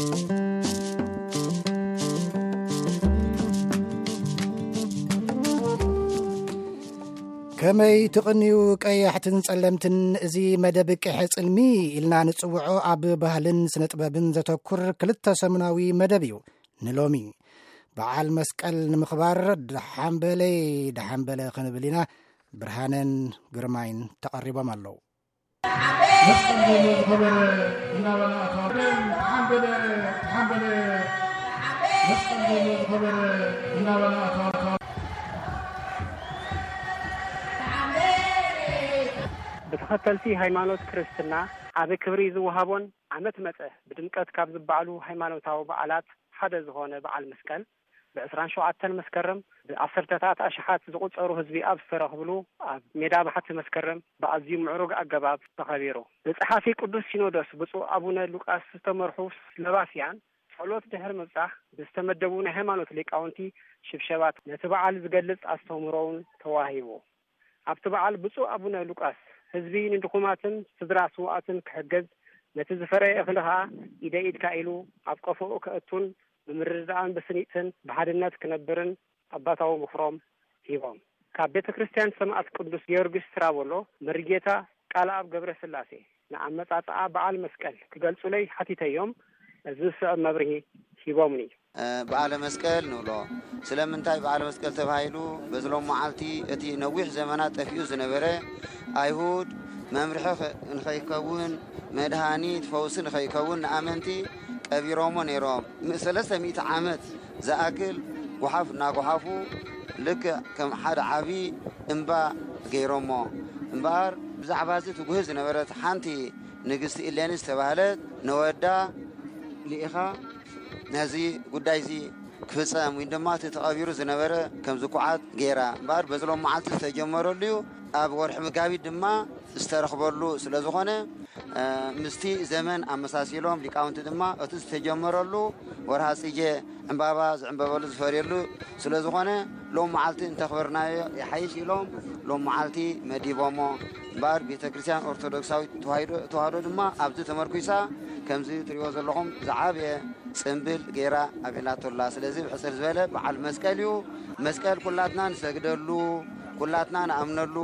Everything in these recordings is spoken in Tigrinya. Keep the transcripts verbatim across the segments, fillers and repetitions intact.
ከመይ ትቕንዩ ቀያሕትን ጸለምትን እዚ መደብ ቅሕ ጽልሚ ኢልና ንጽውዖ ኣብ ባህልን ስነጥበብን ዘተኩር ክልተ ሰሙናዊ መደብ እዩ። ንሎሚ በዓል መስቀል ንምኽባር ደሓንበለ ደሓንበለ ክንብል ኢና ብርሃንን ግርማይን ተቐሪቦም ኣለዉ። በተኸተልቲ ሃይማኖት ክርስትና ዓብ ክብሪ ዝወሃቦን ዓመት መጸ ብድምቀት ካብ ዝበዓሉ ሃይማኖታዊ በዓላት ሓደ ዝኾነ በዓል መስቀል በዕስራን ሸውዓተን መስከረም ብዓሰርተታት ኣሽሓት ዝቁጸሩ ህዝቢ ኣብ ዝተረኽብሉ ኣብ ሜዳ ባሕቲ መስከረም ብኣዝዩ ምዕሩግ ኣገባብ ተኸቢሩ ብጸሓፊ ቅዱስ ሲኖዶስ ብፁዕ ኣቡነ ሉቃስ ዝተመርሑ ስለባስያን ጸሎት ድሕሪ ምብጻሕ ብዝተመደቡ ናይ ሃይማኖት ሊቃውንቲ ሽብሸባት ነቲ በዓል ዝገልጽ ኣስተምህሮውን ተዋሂቡ። ኣብቲ በዓል ብፁዕ ኣቡነ ሉቃስ ህዝቢ ንድኹማትን ስድራ ስዋኣትን ክሕገዝ ነቲ ዝፈረየ እኽሊ ኸዓ ኢደ ኢድካ ኢሉ ኣብ ቀፍኡ ክእቱን ብምርድዳእን ብስኒትን ብሓድነት ክነብርን ኣባታዊ ምኽሮም ሂቦም። ካብ ቤተ ክርስቲያን ሰማዕት ቅዱስ ጊዮርጊስ ትራበሎ መሪጌታ ቃል ኣብ ገብረ ስላሴ ንኣመጻጽኣ በዓል መስቀል ክገልጹለይ ሓቲተዮም እዚ ስዕብ መብርሂ ሂቦምኒ። በዓለ መስቀል ንብሎ ስለምንታይ በዓለ መስቀል ተባሂሉ በዝሎም መዓልቲ እቲ ነዊሕ ዘመናት ጠፊኡ ዝነበረ ኣይሁድ መምርሒ ንኸይከውን መድሃኒት ፈውሲ ንኸይከውን ንኣመንቲ ቀቢሮሞ ነይሮም። ሰለስተ ሚእቲ ዓመት ዝኣክል ጉሓፍ እናጓሓፉ ልክ ከም ሓደ ዓብዪ እምባ ገይሮሞ እምበር ብዛዕባ እዚ ትጉህ ዝነበረት ሓንቲ ንግስቲ ኢሌኒ ዝተባህለት ነወዳ ሊኢኻ ነዚ ጉዳይ እዚ ክፍጸም ወይ ድማ እቲ ተቐቢሩ ዝነበረ ከም ዝኩዓት ገይራ እምበር በዝሎም መዓልቲ ዝተጀመረሉ እዩ። ኣብ ወርሒ መጋቢት ድማ ዝተረኽበሉ ስለ ዝኾነ ምስቲ ዘመን ኣመሳሲሎም ሊቃውንቲ ድማ እቲ ዝተጀመረሉ ወርሃ ጽጌ ዕምባባ ዝዕምበበሉ ዝፈርየሉ ስለ ዝኾነ ሎም መዓልቲ እንተኽበርናዮ ይሓይሽ ኢሎም ሎም መዓልቲ መዲቦሞ እምበር ቤተ ክርስቲያን ኦርቶዶክሳዊት ተዋህዶ ድማ ኣብዚ ተመርኩሳ ከምዚ ትሪኦ ዘለኹም ዝዓብየ ጽምብል ገይራ ኣብዒላቶላ። ስለዚ ብሕፅር ዝበለ በዓል መስቀል እዩ። መስቀል ኩላትና ንሰግደሉ ኩላትና ንኣምነሉ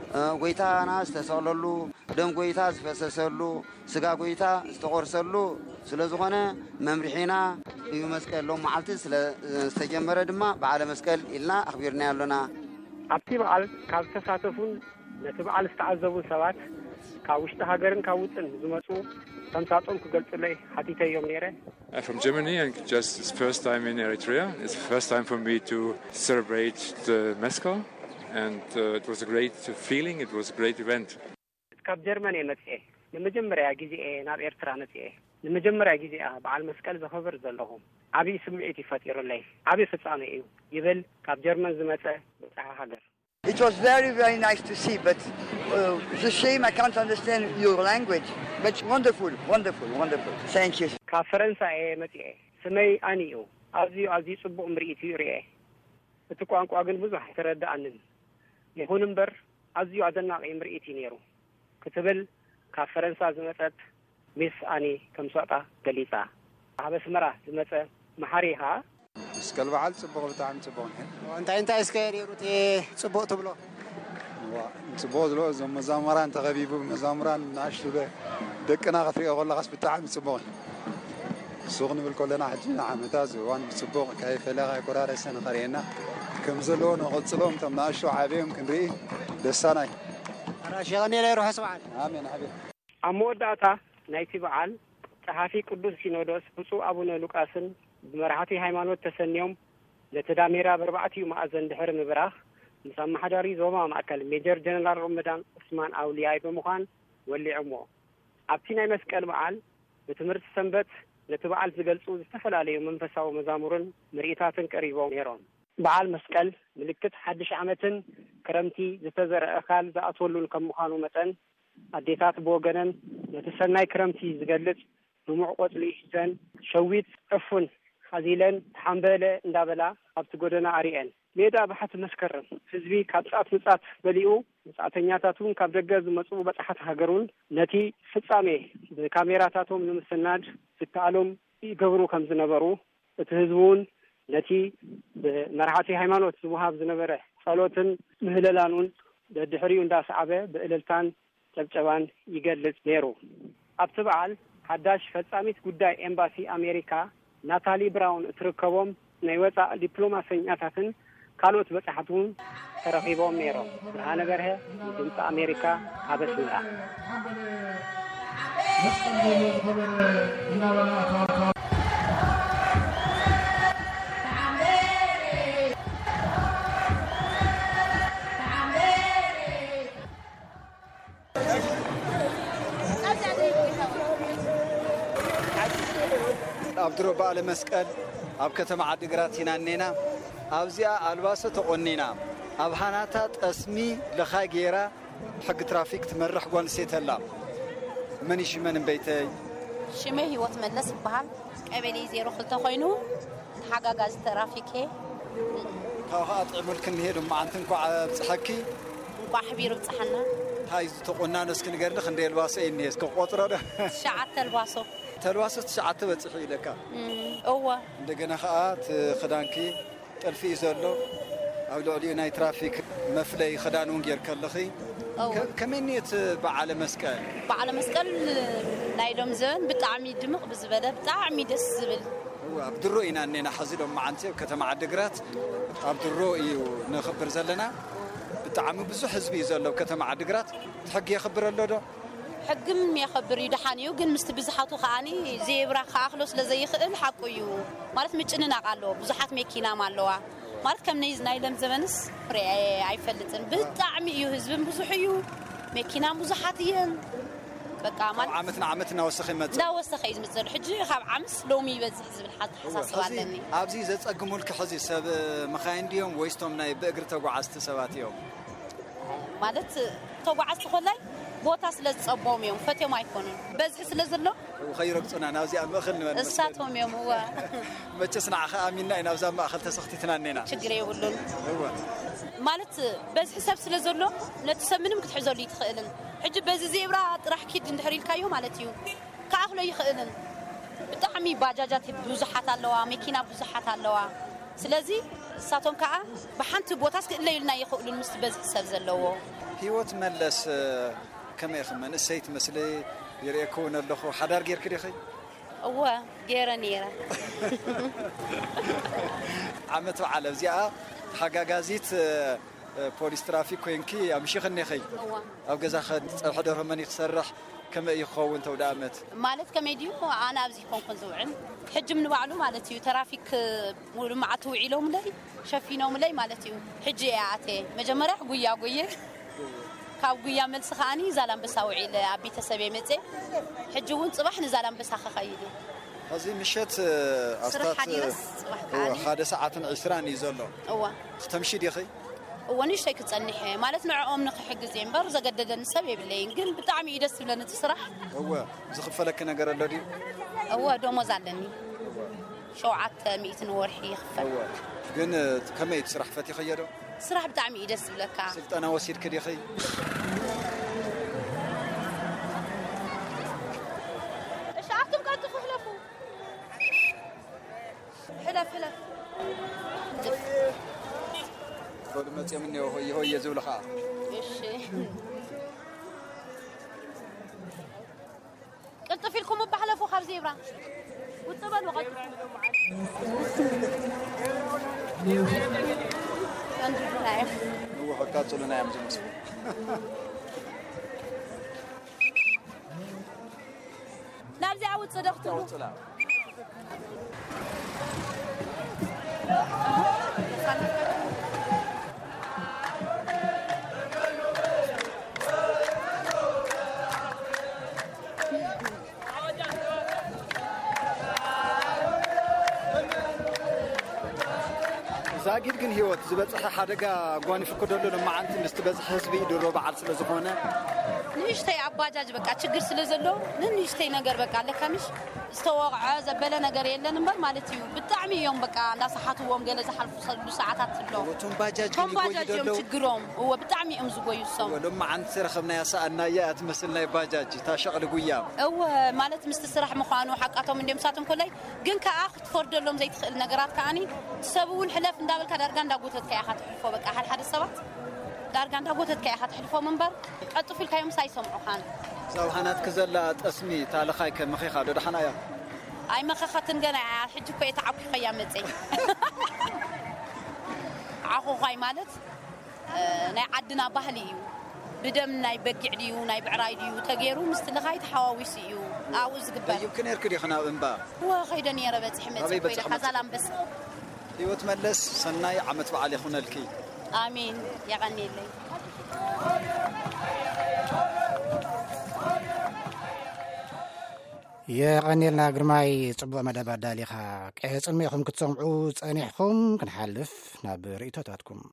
ጎይታና ዝተሰቕለሉ ደም ጎይታ ዝፈሰሰሉ ስጋ ጎይታ ዝተቆርሰሉ ስለ ዝኾነ መምርሒና እዩ መስቀል ሎም መዓልቲ ስለ ዝተጀመረ ድማ በዓለ መስቀል ኢልና ኣኽቢርና ኣለና። ኣብቲ በዓል ካብ ዝተሳተፉን ነቲ በዓል ዝተዓዘቡን ሰባት ካብ ውሽጢ ሃገርን ካብ ውፅን ዝመፁ ተምሳጦም ክገልጹለይ ሓቲተዮም ነይረ። I'm from Germany and just it's first time in Eritrea. It's the first time for me to celebrate the Mescal and uh, it was a great feeling. It was a great event. ካብ ጀርመን መጽኤ ለመጀመሪያ ጊዜ ናብ ኤርትራ መጽኤ ለመጀመሪያ ጊዜ በዓል መስቀል ዘኸብር ዘለኹም ዓብይ ስምዒት ይፈጥሩለይ ዓብይ ፍጻሜ እዩ ይብል ካብ ጀርመን ዝመጸ በጻሕ ሃገር። It was very, very nice to see, but uh, it's a shame I can't understand your language. But wonderful, wonderful, wonderful. Thank you. ካብ ፈረንሳይ መጽኤ ስመይ ኣንዩ ኣዝዩ ኣዝዩ ጽቡቕ ምርኢት እዩ ርኤ እቲ ቋንቋ ግን ብዙሕ ተረዳእንን ይኹን እምበር ኣዝዩ ኣደናቂ ምርኢት እዩ ነይሩ ክትብል ካብ ፈረንሳ ዝመጸት ሚስ ኣኒ ከም ሰጣ ገሊጻ ኣብ ኣስመራ ዝመጸ መሓሪኻ መስቀል በዓል ጽቡቕ ብጣዕሚ ጽቡቕ ነው። እንታይ እንታይ እስከ ሪሩት ጽቡቕ ትብሎ ጽቡቕ ዝሎ እዞም መዛሙራን ተኸቢቡ መዛሙራን ናሽቱ ደቅና ክትሪኦ ከለኻስ ብጣዕሚ ጽቡቕ ነው። ሱቕ ንብል ከለና ሕጂ ዓመታት ዝዋን ጽቡቕ ከይፈለኻ ይቆራረሰ ንኸርየና ከም ዘለዎ ንቕጽሎም እቶም ናእሹ ዓብዮም ክንርኢ ደሳናይ ኣራሽቐኒ ለይሩሑ ስብዓል ኣሜን ሓቢብ። ኣብ መወዳእታ ናይቲ በዓል ጸሓፊ ቅዱስ ሲኖዶስ ብፁዕ ኣቡነ ሉቃስን ብመራሕቲ ሃይማኖት ተሰንዮም ነቲ ዳሜራ በርባዕትዩ ማእዘን ድሕሪ ምብራኽ ምስ ኣመሓዳሪ ዞባ ማእከል ሜጀር ጀነራል ሮመዳን ዑስማን ኣውልያይ ብምዃን ወሊዖሞ ኣብቲ ናይ መስቀል በዓል ብትምህርቲ ሰንበት ነቲ በዓል ዝገልጹ ዝተፈላለዩ መንፈሳዊ መዛሙርን ምርኢታትን ቀሪቦም ነይሮም። በዓል መስቀል ምልክት ሓድሽ ዓመትን ክረምቲ ዝተዘርአ እኻል ዝኣትወሉን ከም ምዃኑ መጠን ኣዴታት ብወገነን ነቲ ሰናይ ክረምቲ ዝገልጽ ድሙዕ ቆጽሊ ሒዘን ሸዊት ዕፉን ሓዚለን ተሓንበለ እንዳበላ ኣብቲ ጎደና ኣሪአን ሜዳ ባሕቲ መስከረም ህዝቢ ካብ ጻት ንጻት በሊኡ መጻተኛታቱን ካብ ደገ ዝመጹ በጻሕቲ ሃገሩን ነቲ ፍጻሜ ብካሜራታቶም ንምስናድ ዝተኣሎም ይገብሩ ከም ዝነበሩ እቲ ህዝቡን ነቲ መራሕቲ ሃይማኖት ዝወሃብ ዝነበረ ጸሎትን ምህለላኑን ድሕሪኡ እንዳሰዓበ ብእልልታን ጨብጨባን ይገልጽ ነይሩ። ኣብቲ በዓል ሓዳሽ ፈጻሚት ጉዳይ ኤምባሲ ኣሜሪካ ናታሊ ብራውን እትርከቦም ናይ ወፃእ ዲፕሎማሰኛታትን ካልኦት በጻሕቱን ተረኺቦም ነይሮም። ብርሃነ በርሀ ድምፂ ኣሜሪካ ኣብ ኣስመራ። ኣብድሮ በዓለ መስቀል ኣብ ከተማ ዓዲግራት ይናኔና ኣብዚኣ ኣልባሶ ተቆኒና ኣብ ሃናታ ጠስሚ ለኻይ ጌራ ሕጊ ትራፊክ ትመርሕ ጓል ሴተላ መን ይሽመን በይተይ ሽመ ህይወት መለስ ይበሃል ቀበሌ ዜሮ ክልተ ኮይኑ ተሓጋጋዝ ትራፊክ ካውኻ ጥዕሙል ክንሄድ ማዓንትን ኳ ጽሐኪ ኳ ሕቢሩ ጽሐና ሃይ ተቆናኖ እስኪ ንገርልህ እንደ ኣልባሶ ይንሄስ ከቆጥሮ ደ ሸዓተ ኣልባሶ ተልባሶ ተሸዓተ በጽሒ ኢለካ እወ እንደገና ከዓ ትኽዳንኪ ጥልፊ ዘሎ ኣብ ልዕሊኡ ናይ ትራፊክ መፍለይ ክዳን እውን ጌርከለኺ ከመይት በዓለ መስቀል በዓለ መስቀል ናይ ሎም ዘበን ብጣዕሚ ድምቕ ብዝበለ ብጣዕሚ ደስ ዝብል ኣብ ድሮ ኢና እኔና ሕዚ ሎም መዓንቲ ኣብ ከተማ ዓዲግራት ኣብ ድሮ እዩ ንኽብር ዘለና ብጣዕሚ ብዙሕ ህዝቢ እዩ ዘሎ ከተማ ዓዲግራት ሕጊ የኽብር ኣሎ ዶ ሕግም የኽብር እዩ ድሓን እዩ ግን ምስቲ ብዙሓቱ ከዓኒ ዜብራ ከኣኽሎ ስለ ዘይኽእል ሓቁ እዩ ማለት ምጭንናቕ ኣለዎ ብዙሓት መኪናም ኣለዋ ማለት ከም ናይ ለም ዘበንስ ርአ ኣይፈልጥን ብጣዕሚ እዩ ህዝብን ብዙሕ እዩ መኪናም ብዙሓት እየን በቃ ማለት ዓመት ንዓመት እናወሰኸ ይመጽእ እናወሰኸ እዩ ዝመጽእ ሕጂ ካብ ዓምስ ሎሚ ይበዝሕ ዝብል ሓሳብ ኣለኒ ኣብዚ ዘጸግሙልክ ሕዚ ሰብ መኻይን ድዮም ወይስ ቶም ናይ ብእግሪ ተጓዓዝቲ ሰባት እዮም ማለት ተጓዓዝቲ ኮላይ ቦታ ስለ ዝጸቦም እዮም ፈትዮም ኣይኮኑን በዝሒ ስለ ዘሎ ኸይረግጹና ናብዚኣ ምእኽል ንበል እሳቶም እዮም እወ መቸስ ንዓኸ ኣሚንና ኢና ኣብዛ ማእኸል ተሰኽቲትና እኔና ችግር የብሉን ማለት በዝሒ ሰብ ስለ ዘሎ ነቲ ሰብ ምንም ክትሕዘሉ ይትኽእልን ሕጂ በዚ ዜብራ ጥራሕ ኪድ እንድሕር ኢልካዮ ማለት እዩ ከኣኽሎ ይኽእልን ብጣዕሚ ባጃጃት ብዙሓት ኣለዋ መኪና ብዙሓት ኣለዋ ስለዚ እሳቶም ከዓ ብሓንቲ ቦታስ ክእለ ኢልና ይኽእሉን ምስቲ በዝሒ ሰብ ዘለዎ ህይወት መለስ ከመይ ኸመን እሰይት መስለ ይርኤክውን ኣለኹ ሓዳር ጌርክ ዲኺ እወ ጌረ ነይረ ዓመት በዓል ኣብዚኣ ሓጋጋዚት ፖሊስ ትራፊክ ኮንኪ ኣምሺኽኒ ኸይ ኣብ ገዛኸ ፀብሒ ደርሆ መን ክሰርሕ ከመይ ይኸውን ተውዳ ዓመት ማለት ከመይ ድዩ ኣነ ኣብዚ ኮንኩን ዝውዕል ሕጅም ንባዕሉ ማለት እዩ ትራፊክ ሙሉማዓት ውዒሎም ለይ ሸፊኖም ለይ ማለት እዩ ሕጂ ያኣተ መጀመርያ ጉያ ጉየ ካብ ጉያ መልስ ኸኣኒ ዛላምበሳ ውዒለ ኣብ ቤተሰብ መፀ ሕጂ እውን ጽባሕ ንዛላምበሳ ኸኸይድ እዚ ምሸት ኣስታት ሓደ ሰዓትን ዒስራን እዩ ዘሎ እወ ተምሺ ዲኺ እወ ንሽተይ ክጸንሐ ማለት ንዕኦም ንኽሕግዝ እምበር ዘገደደኒ ሰብ የብለይን ግን ብጣዕሚ እዩ ደስ ዝብለኒ እቲ ስራሕ እወ ዝኽፈለኪ ነገር ኣሎ ድዩ እወ ደሞዝ ኣለኒ ሸውዓተ ሚእትን ወርሒ ይኽፈል ግን ከመይ ስራሕ ፈቲኸዮ ዶ ስራሕ ብጣዕሚ እዩ ደስ ዝብለካ ስልጠና ወሲድክ ዲኺ እሺ ኣትም ካቱ ክሕለፉ ሕለፍ ሕለፍ قول ما تيمني وهو هو يزول خا ايش قلت فيكم بحلفوا خمس زبره وتبلوا قد هو حكات لنا يا مجلس لا زي عود صدقتوا زاجد كن هيوت زبصح حدقة قواني فكدلو لما عنت مستبزح حزبي درو بعد سلازخونه ንሽተይ አባጃጅ በቃ ችግር ስለዘለው ንሽተይ ነገር በቃ ለካምሽ ዝተወቅዐ ዘበለ ነገር የለን እምበር ማለት እዩ ብጣዕሚ እዮም በቃ እንዳሰሓትዎም ገለ ዝሓልፉ ሰሉ ሰዓታት ኣሎ ቶም ባጃጅ ቶም ባጃጅ እዮም ችግሮም ወ ብጣዕሚ እዮም ዝጎዩ ሰው ወሎም ዓንት ረኸብና ያሳአና ያ ትመስልና ባጃጅ ታሸቅል ጉያ እወ ማለት ምስት ስራሕ ምዃኑ ሓቃቶም እንደም ሳቶም ኮላይ ግን ከኣ ክትፈርደሎም ዘይትኽእል ነገራት ከኣኒ ሰብውን ሕለፍ እንዳበልካ ዳርጋ እንዳጎተት ከያኻ ትሕልፎ በቃ ሓደ ሓደ ሰባት ዳርጋ እንዳጎተት ከያኻ ትሕልፎ መንበር ቀጥፉ ኢልካዮም ሳይሰምዑ ኻን ሰብሓናት ከዘላ ጠስሚ ታለኻይ ከመኺኻ ዶድሓና ያ ኣይ መኸኸትን ገና ሕጂ ኮ የተዓኩ ኸያ መፀይ ዓኹ ኻይ ማለት ናይ ዓድና ባህሊ እዩ بدم ناي بقع ديو ناي بعراي ديو تغيرو مستلخاي تحواويس يو او زغبا يمكن يركد يخنا انبا هو خيدني يا ربت حمد كويل خزالام بس يوت ملس سناي عمت بعلي يخنا الكي امين يغني لي يغني لنا غرماي صبو مدبا داليخا قيصن ميخم كتسمعو صنيحكم كنحلف ناب ريتاتكم